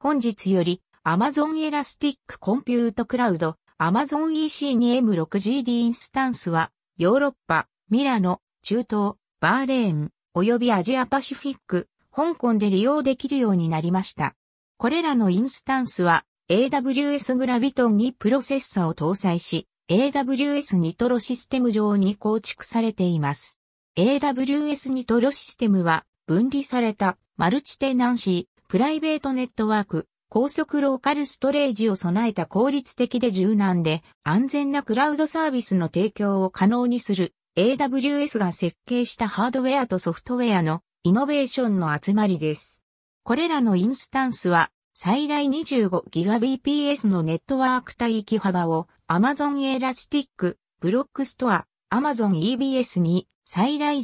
本日より Amazon Elastic Compute Cloud Amazon EC に M6GD インスタンスはヨーロッパ、ミラノ、中東、バーレーン、及びアジアパシフィック、香港で利用できるようになりました。これらのインスタンスは AWS Graviton にプロセッサを搭載し、AWS ニトロシステム上に構築されています。AWS ニトロシステムは分離されたマルチテナンシー、プライベートネットワーク、高速ローカルストレージを備えた効率的で柔軟で安全なクラウドサービスの提供を可能にする AWS が設計したハードウェアとソフトウェアのイノベーションの集まりです。これらのインスタンスは最大 25GBps のネットワーク帯域幅を Amazon Elastic、ブロックストア、Amazon EBS に最大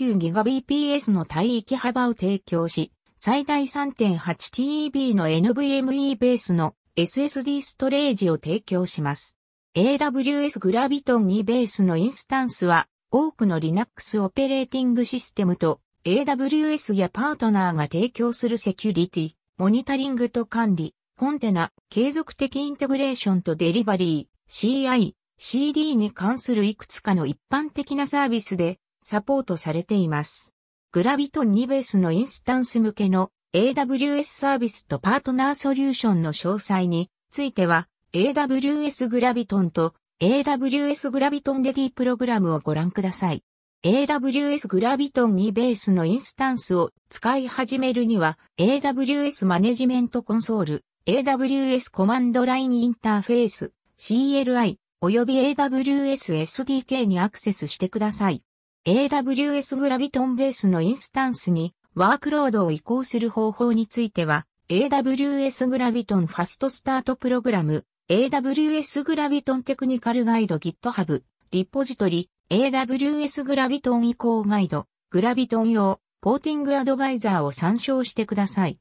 19GBps の帯域幅を提供し、最大 3.8TB の NVMe ベースの SSD ストレージを提供します。AWS Graviton 2ベースのインスタンスは多くの Linux オペレーティングシステムと AWS やパートナーが提供するセキュリティ、モニタリングと管理、コンテナ、継続的インテグレーションとデリバリー、CI、CD に関するいくつかの一般的なサービスでサポートされています。Graviton 2ベースのインスタンス向けの AWS サービスとパートナーソリューションの詳細については AWS Graviton と AWS Graviton Ready プログラムをご覧ください。AWS Graviton 2ベースのインスタンスを使い始めるには AWS マネジメントコンソール、AWS コマンドラインインターフェース、CLI および AWS SDK にアクセスしてください。AWS Graviton ベースのインスタンスにワークロードを移行する方法については AWS Graviton Fast Start プログラム、AWS Graviton テクニカルガイド GitHub、リポジトリ、AWS Graviton 移行ガイド、Graviton 用、ポーティングアドバイザーを参照してください。